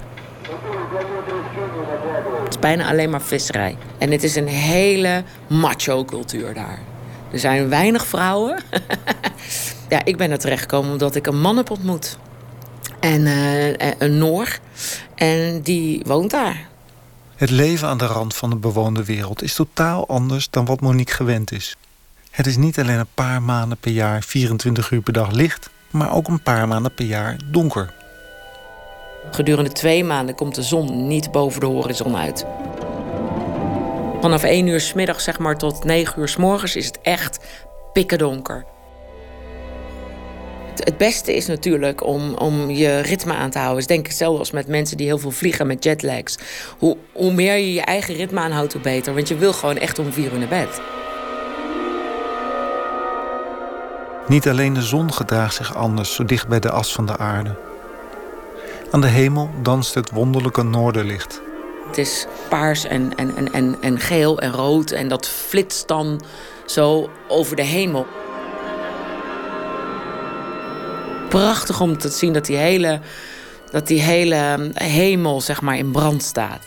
[SPEAKER 15] Het is bijna alleen maar visserij. En het is een hele macho-cultuur daar. Er zijn weinig vrouwen. Ja, ik ben er terechtgekomen omdat ik een man heb ontmoet. En een Noor. En die woont daar.
[SPEAKER 5] Het leven aan de rand van de bewoonde wereld is totaal anders dan wat Monique gewend is. Het is niet alleen een paar maanden per jaar 24 uur per dag licht, maar ook een paar maanden per jaar donker.
[SPEAKER 15] Gedurende 2 maanden komt de zon niet boven de horizon uit. Vanaf 1 uur 's middags zeg maar tot 9 uur 's morgens is het echt pikkendonker. Het beste is natuurlijk om je ritme aan te houden. Ik denk hetzelfde als met mensen die heel veel vliegen met jetlags. Hoe meer je je eigen ritme aanhoudt, hoe beter. Want je wil gewoon echt om 4 uur naar bed.
[SPEAKER 5] Niet alleen de zon gedraagt zich anders zo dicht bij de as van de aarde. Aan de hemel danst het wonderlijke noorderlicht.
[SPEAKER 15] Het is paars en geel en rood en dat flitst dan zo over de hemel. prachtig om te zien dat die hele hemel, zeg maar, in brand staat.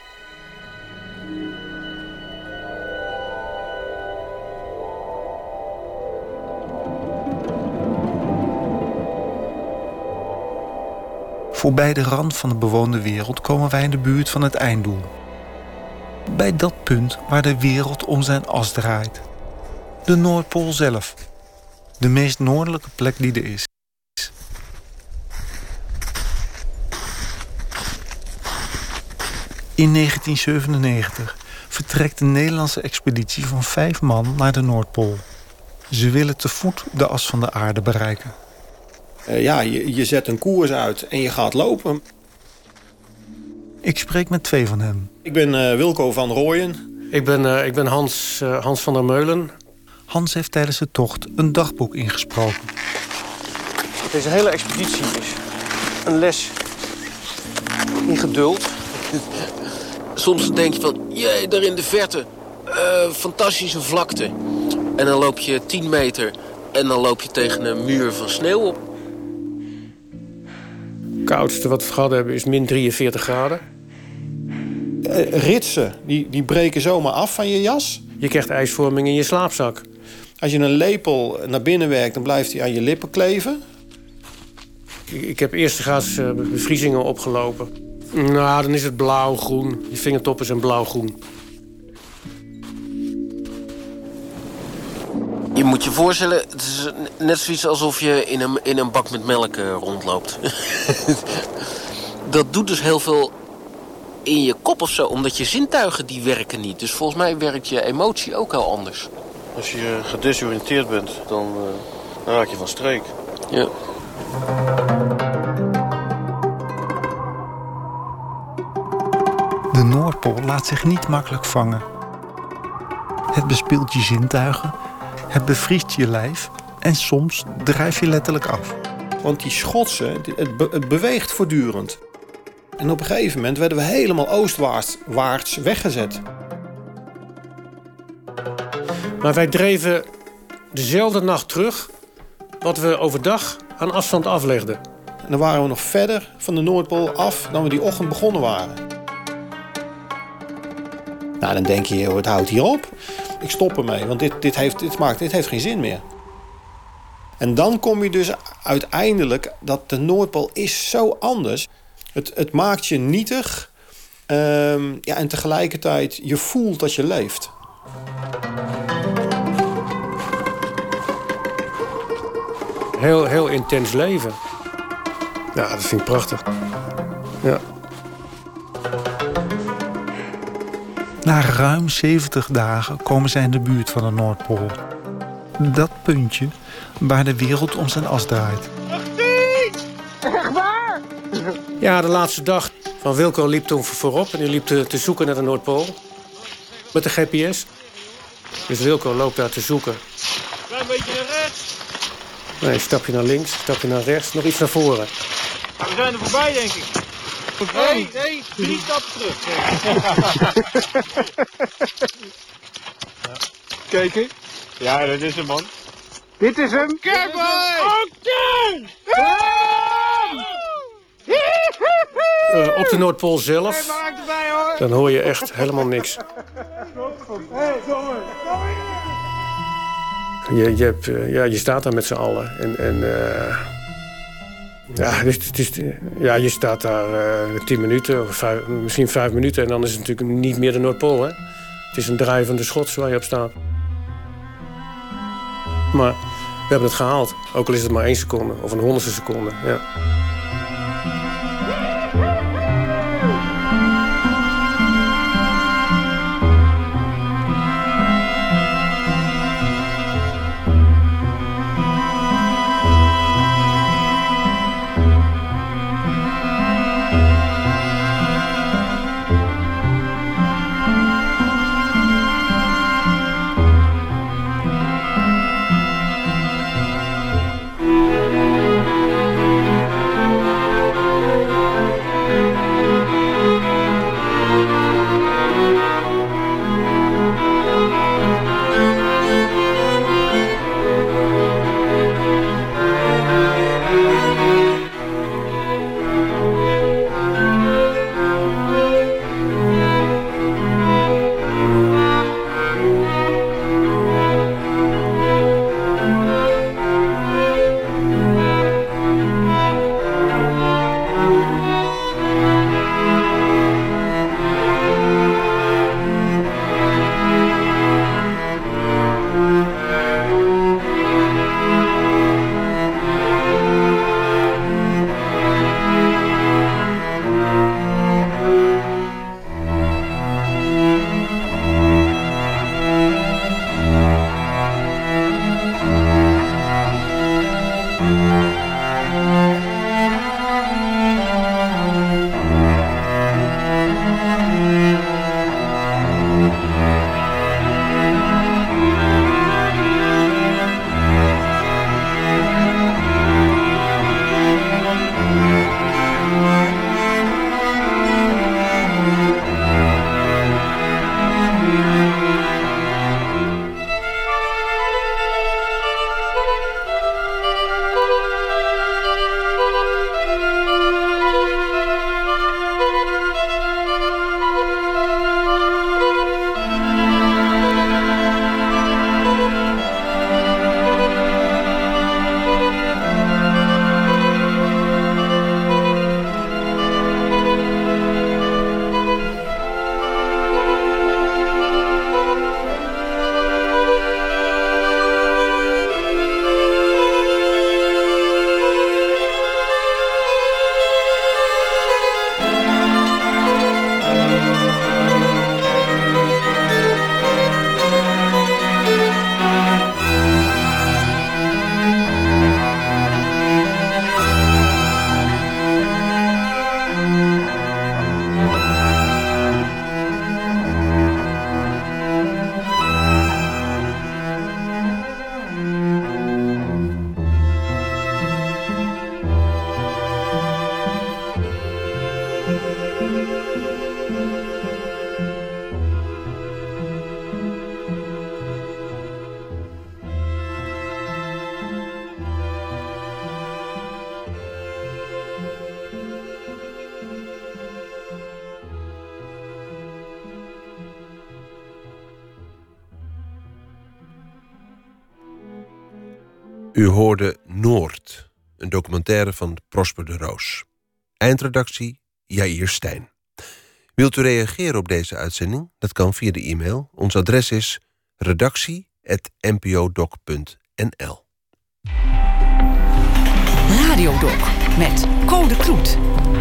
[SPEAKER 5] Voorbij de rand van de bewoonde wereld komen wij in de buurt van het einddoel. Bij dat punt waar de wereld om zijn as draait. De Noordpool zelf. De meest noordelijke plek die er is. In 1997 vertrekt een Nederlandse expeditie van 5 man naar de Noordpool. Ze willen te voet de as van de aarde bereiken.
[SPEAKER 16] Je zet een koers uit en je gaat lopen.
[SPEAKER 5] Ik spreek met 2 van hen.
[SPEAKER 16] Ik ben Wilco van Rooyen.
[SPEAKER 17] Ik ben Hans van der Meulen.
[SPEAKER 5] Hans heeft tijdens de tocht een dagboek ingesproken.
[SPEAKER 17] Deze hele expeditie is een les in geduld.
[SPEAKER 4] Soms denk je van, jee, daar in de verte, fantastische vlakte. En dan loop je 10 meter en dan loop je tegen een muur van sneeuw op.
[SPEAKER 17] Het koudste wat we gehad hebben is min 43 graden.
[SPEAKER 16] Ritsen, die breken zomaar af van je jas.
[SPEAKER 17] Je krijgt ijsvorming in je slaapzak.
[SPEAKER 16] Als je een lepel naar binnen werkt, dan blijft hij aan je lippen kleven.
[SPEAKER 17] Ik heb eerstegraads bevriezingen opgelopen. Nou, dan is het blauw-groen. Je vingertoppen zijn blauw-groen.
[SPEAKER 4] Je moet je voorstellen, het is net zoiets alsof je in een bak met melk rondloopt. Dat doet dus heel veel in je kop of zo, omdat je zintuigen die werken niet. Dus volgens mij werkt je emotie ook heel anders.
[SPEAKER 18] Als je gedesoriënteerd bent, dan raak je van streek.
[SPEAKER 4] Ja.
[SPEAKER 5] De Noordpool laat zich niet makkelijk vangen. Het bespeelt je zintuigen, het bevriest je lijf en soms drijf je letterlijk af.
[SPEAKER 16] Want die schotsen, het beweegt voortdurend. En op een gegeven moment werden we helemaal oostwaarts weggezet.
[SPEAKER 17] Maar wij dreven dezelfde nacht terug wat we overdag aan afstand aflegden.
[SPEAKER 16] En dan waren we nog verder van de Noordpool af dan we die ochtend begonnen waren. Nou, dan denk je, het houdt hier op. Ik stop ermee, want dit heeft geen zin meer. En dan kom je dus uiteindelijk dat de Noordpool is zo anders. Het maakt je nietig. En tegelijkertijd, je voelt dat je leeft.
[SPEAKER 17] Heel intens leven. Ja, dat vind ik prachtig. Ja.
[SPEAKER 5] Na ruim 70 dagen komen zij in de buurt van de Noordpool. Dat puntje waar de wereld om zijn as draait.
[SPEAKER 17] Echt waar? Ja, de laatste dag van Wilco liep toen voorop. En die liep te zoeken naar de Noordpool. Met de GPS. Dus Wilco loopt daar te zoeken.
[SPEAKER 18] Een beetje naar rechts.
[SPEAKER 17] Nee, een stapje naar links, een stapje naar rechts, nog iets naar voren.
[SPEAKER 18] We zijn er voorbij, denk ik. Nee, 3 stappen terug.
[SPEAKER 19] Kijken.
[SPEAKER 18] Ja, dat is hem, man.
[SPEAKER 19] Dit is hem.
[SPEAKER 18] Kijk maar!
[SPEAKER 17] Op de Noordpool zelf, dan hoor je echt helemaal niks. Je staat daar met z'n allen. Je staat daar 10 minuten, of misschien 5 minuten. En dan is het natuurlijk niet meer de Noordpool. Hè? Het is een drijvende schots waar je op staat. Maar we hebben het gehaald. Ook al is het maar 1 seconde of een 100ste seconde. Ja.
[SPEAKER 3] U hoorde Noord, een documentaire van Prosper de Roos. Eindredactie Jair Stijn. Wilt u reageren op deze uitzending? Dat kan via de e-mail. Ons adres is redactie@npodoc.nl.
[SPEAKER 2] Radiodoc met Code Kloet.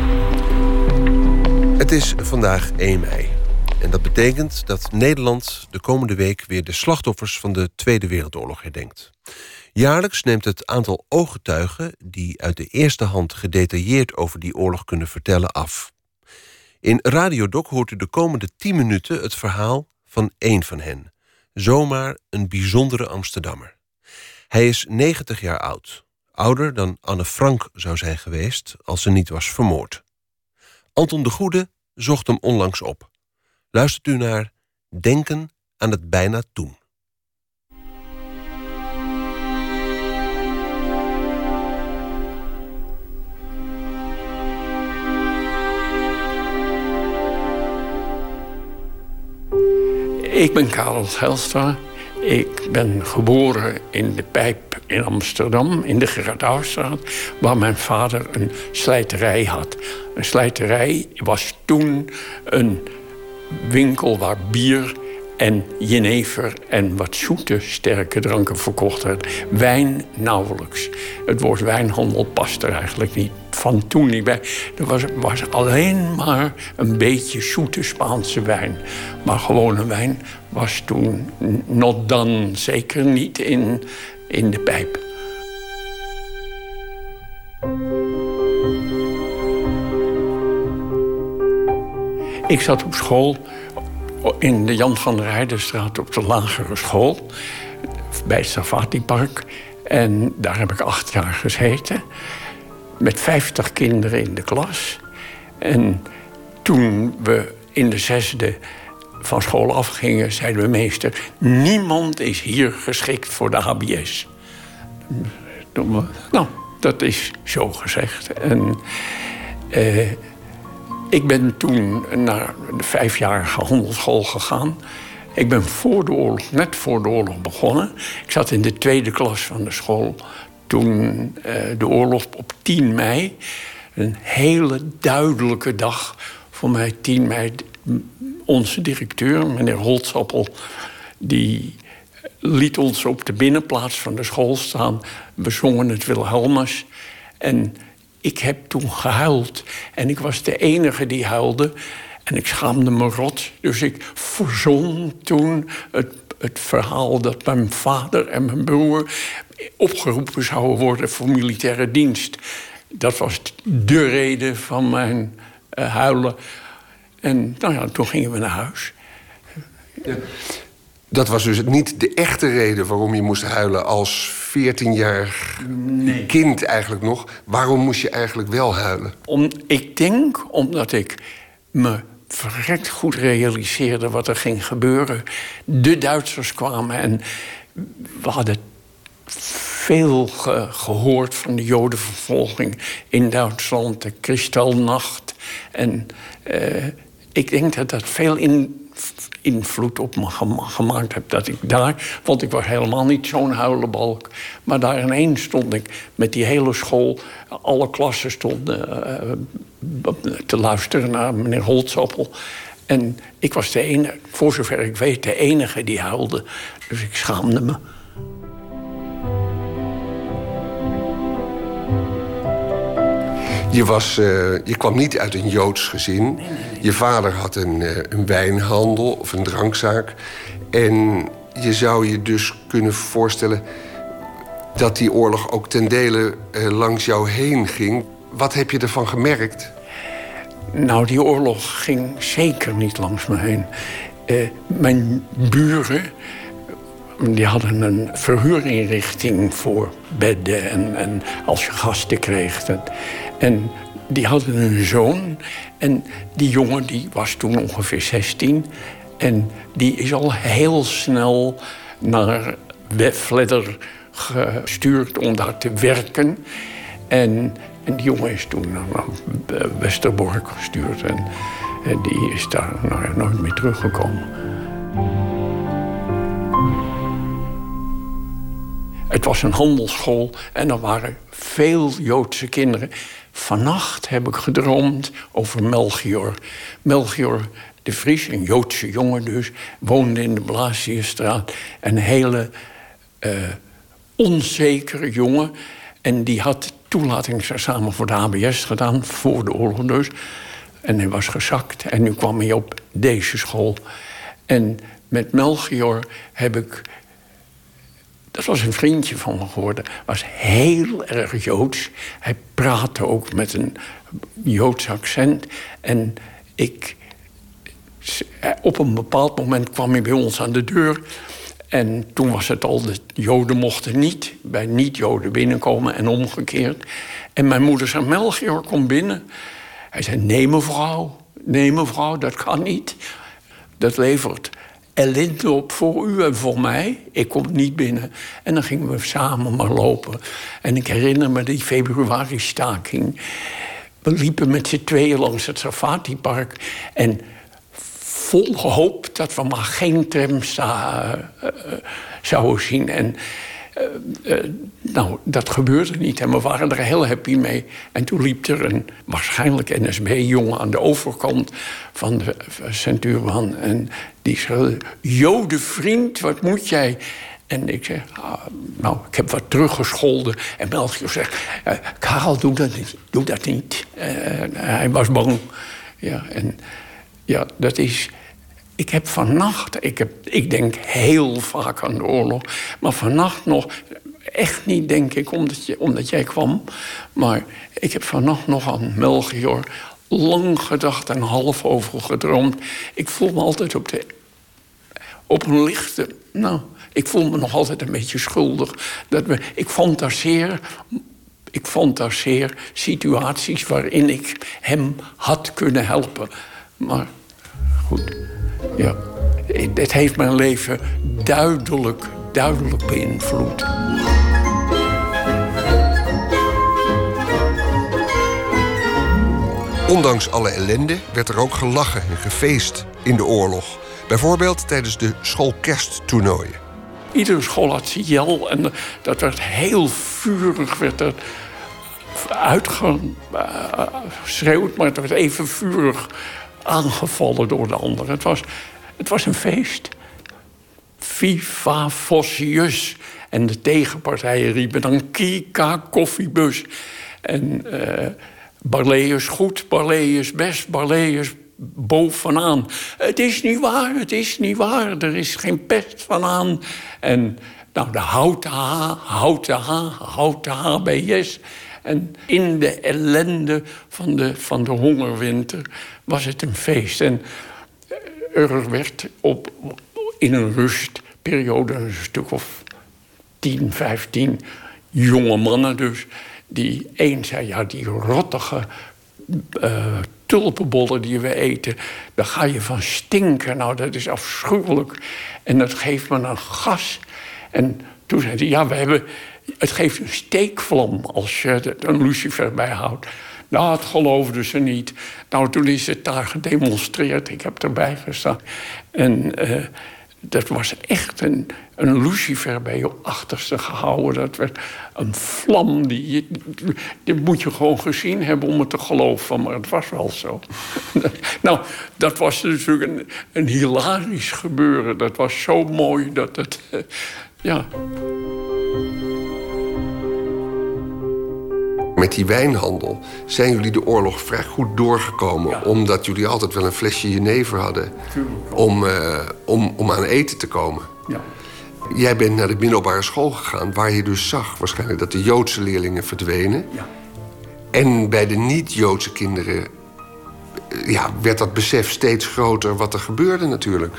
[SPEAKER 3] Het is vandaag 1 mei. En dat betekent dat Nederland de komende week weer de slachtoffers van de Tweede Wereldoorlog herdenkt. Jaarlijks neemt het aantal ooggetuigen die uit de eerste hand gedetailleerd over die oorlog kunnen vertellen af. In Radiodoc hoort u de komende 10 minuten het verhaal van één van hen. Zomaar een bijzondere Amsterdammer. Hij is 90 jaar oud. Ouder dan Anne Frank zou zijn geweest als ze niet was vermoord. Anton de Goede zocht hem onlangs op. Luistert u naar Denken aan het bijna toen.
[SPEAKER 20] Ik ben Karel Zijlstra. Ik ben geboren in de Pijp in Amsterdam, in de Gerardouwstraat, waar mijn vader een slijterij had. Een slijterij was toen een winkel waar bier en jenever en wat zoete, sterke dranken verkocht werd. Wijn nauwelijks. Het woord wijnhandel past er eigenlijk niet. Van toen niet bij. Er was alleen maar een beetje zoete Spaanse wijn. Maar gewone wijn was toen not dan zeker niet in de Pijp. Ik zat op school in de Jan van der Heijdenstraat op de lagere school, bij het Safati-park. En daar heb ik 8 jaar gezeten, met 50 kinderen in de klas. En toen we in de 6e van school afgingen, zei de meester: niemand is hier geschikt voor de HBS. Nou, dat is zo gezegd. En ik ben toen naar de 5-jarige handelsschool gegaan. Ik ben net voor de oorlog begonnen. Ik zat in de 2e klas van de school toen de oorlog op 10 mei... een hele duidelijke dag voor mij, 10 mei. Onze directeur, meneer Holtzappel, die liet ons op de binnenplaats van de school staan. We zongen het Wilhelmus. En ik heb toen gehuild. En ik was de enige die huilde. En ik schaamde me rot. Dus ik verzon toen het verhaal dat mijn vader en mijn broer opgeroepen zouden worden voor militaire dienst. Dat was de reden van mijn huilen. En nou ja, toen gingen we naar huis.
[SPEAKER 3] Ja. Dat was dus niet de echte reden waarom je moest huilen als 14-jarig kind eigenlijk nog. Waarom moest je eigenlijk wel huilen?
[SPEAKER 20] Ik denk omdat ik me verrekt goed realiseerde wat er ging gebeuren. De Duitsers kwamen en we hadden veel gehoord van de Jodenvervolging in Duitsland, de Kristallnacht. En ik denk dat dat veel invloed op me gemaakt heeft. Dat ik daar, want ik was helemaal niet zo'n huilenbalk. Maar daar ineens stond ik met die hele school. Alle klassen stonden te luisteren naar meneer Holtzappel. En ik was de enige, voor zover ik weet, de enige die huilde. Dus ik schaamde me.
[SPEAKER 3] Je kwam niet uit een Joods gezin. Nee. Je vader had een wijnhandel of een drankzaak. En je zou je dus kunnen voorstellen dat die oorlog ook ten dele langs jou heen ging. Wat heb je ervan gemerkt?
[SPEAKER 20] Nou, die oorlog ging zeker niet langs me heen. Mijn buren, die hadden een verhuurinrichting voor bedden en als je gasten kreeg. En die hadden een zoon. En die jongen die was toen ongeveer 16. En die is al heel snel naar Vledder gestuurd om daar te werken. En die jongen is toen naar Westerbork gestuurd. En die is daar nooit meer teruggekomen. Het was een handelsschool en er waren veel Joodse kinderen. Vannacht heb ik gedroomd over Melchior. Melchior de Vries, een Joodse jongen dus, woonde in de Blasierstraat. Een hele onzekere jongen. En die had toelatingsexamen voor de HBS gedaan, voor de oorlog dus. En hij was gezakt. En nu kwam hij op deze school. En met Melchior heb ik... Dat was een vriendje van me geworden. Was heel erg Joods. Hij praatte ook met een Joods accent. En op een bepaald moment kwam hij bij ons aan de deur. En toen was het al, de Joden mochten niet bij niet-Joden binnenkomen en omgekeerd. En mijn moeder zei, Melchior, kom binnen. Hij zei, nee mevrouw, dat kan niet. Dat levert ellende op voor u en voor mij. Ik kom niet binnen. En dan gingen we samen maar lopen. En ik herinner me die februari-staking. We liepen met z'n tweeën langs het Safati-park. En vol hoop dat we maar geen tram zouden zien. En nou, dat gebeurde niet. En we waren er heel happy mee. En toen liep er een waarschijnlijk NSB-jongen aan de overkant van de Centuurbaan. En die zei, Jodenvriend, wat moet jij? En ik zeg, nou, ik heb wat teruggescholden. En Melchior zegt, Karel, doe dat niet. Hij was bang. Ja, en ja, dat is... Ik heb vannacht, ik denk heel vaak aan de oorlog, maar vannacht nog, echt niet denk ik omdat jij kwam, maar ik heb vannacht nog aan Melchior lang gedacht en half over gedroomd. Ik voel me altijd op een lichte, nou, ik voel me nog altijd een beetje schuldig. Ik fantaseer situaties waarin ik hem had kunnen helpen, maar goed. Ja, het heeft mijn leven duidelijk beïnvloed.
[SPEAKER 3] Ondanks alle ellende werd er ook gelachen en gefeest in de oorlog. Bijvoorbeeld tijdens de schoolkersttoernooien.
[SPEAKER 20] Iedere school had sigel en dat werd heel vurig uitgeschreeuwd, maar het werd even vurig aangevallen door de anderen. Het was een feest. Viva Vossius. En de tegenpartijen riepen dan Kika koffiebus. En Barleus goed, Barleus best, Barleus bovenaan. Het is niet waar, er is geen pest van aan. En nou, de houten HBS. En in de ellende van de hongerwinter was het een feest. En er werd in een rustperiode een stuk of 10, 15 jonge mannen dus. Die één zei, ja, die rottige tulpenbollen die we eten, daar ga je van stinken. Nou, dat is afschuwelijk. En dat geeft me een gas. En toen zei hij, ja, het geeft een steekvlam als je een lucifer bijhoudt. Nou, dat geloofden ze niet. Nou, toen is het daar gedemonstreerd. Ik heb erbij gestaan. En dat was echt een lucifer bij je achterste gehouden. Dat werd een vlam. Die moet je gewoon gezien hebben om het te geloven. Maar het was wel zo. Nou, dat was natuurlijk een hilarisch gebeuren. Dat was zo mooi dat het... ja...
[SPEAKER 3] Met die wijnhandel zijn jullie de oorlog vrij goed doorgekomen. Ja. Omdat jullie altijd wel een flesje jenever hadden om aan eten te komen. Ja. Jij bent naar de middelbare school gegaan, waar je dus zag waarschijnlijk dat de Joodse leerlingen verdwenen. Ja. En bij de niet-Joodse kinderen werd dat besef steeds groter wat er gebeurde natuurlijk.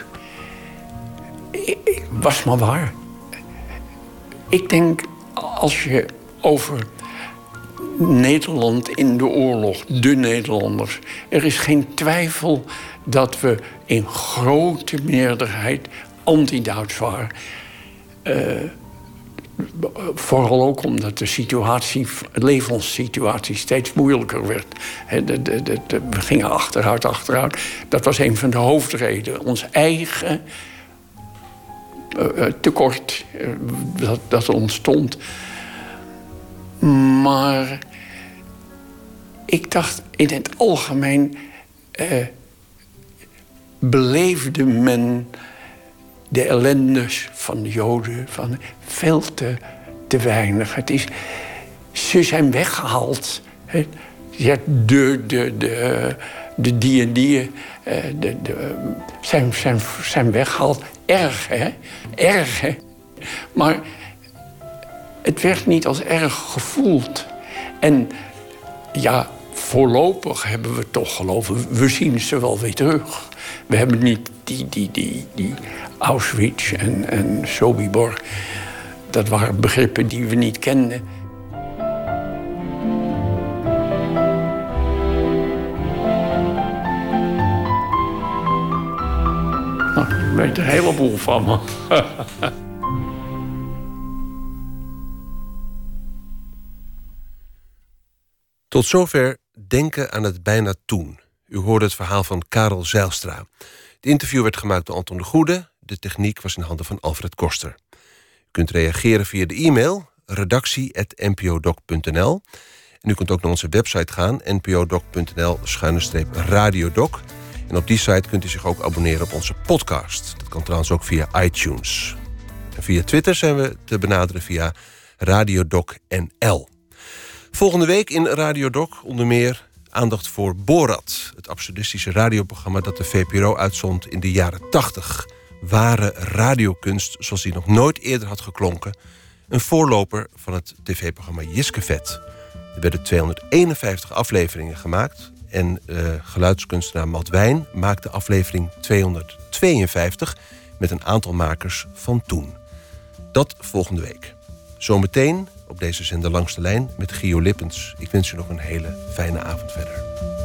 [SPEAKER 20] Was maar waar. Ik denk, als je over Nederland in de oorlog, de Nederlanders... er is geen twijfel dat we in grote meerderheid anti-Duits waren. Vooral ook omdat de levenssituatie steeds moeilijker werd. We gingen achteruit. Dat was een van de hoofdredenen. Ons eigen tekort dat ontstond. Maar ik dacht in het algemeen beleefde men de ellendes van de Joden van veel te weinig. Ze zijn weggehaald. Ja, de die en die zijn weggehaald. Erg, hè? Erg, hè? Maar het werd niet als erg gevoeld. En ja, voorlopig hebben we toch geloven, we zien ze wel weer terug. We hebben niet die Auschwitz en Sobibor. Dat waren begrippen die we niet kenden. Nou, ik weet er een heleboel van me.
[SPEAKER 3] Tot zover Denken aan het bijna toen. U hoorde het verhaal van Karel Zijlstra. Het interview werd gemaakt door Anton de Goede. De techniek was in handen van Alfred Koster. U kunt reageren via de e-mail redactie@npodoc.nl. En u kunt ook naar onze website gaan, npodoc.nl/radiodoc. En op die site kunt u zich ook abonneren op onze podcast. Dat kan trouwens ook via iTunes. En via Twitter zijn we te benaderen via RadioDocNL. Volgende week in RadioDoc onder meer aandacht voor Borat. Het absurdistische radioprogramma dat de VPRO uitzond in de jaren 80. Ware radiokunst zoals die nog nooit eerder had geklonken. Een voorloper van het tv-programma Jiskevet. Er werden 251 afleveringen gemaakt. En geluidskunstenaar Matt Wijn maakte aflevering 252... met een aantal makers van toen. Dat volgende week. Zometeen op deze zender Langs de Lijn met Gio Lippens. Ik wens u nog een hele fijne avond verder.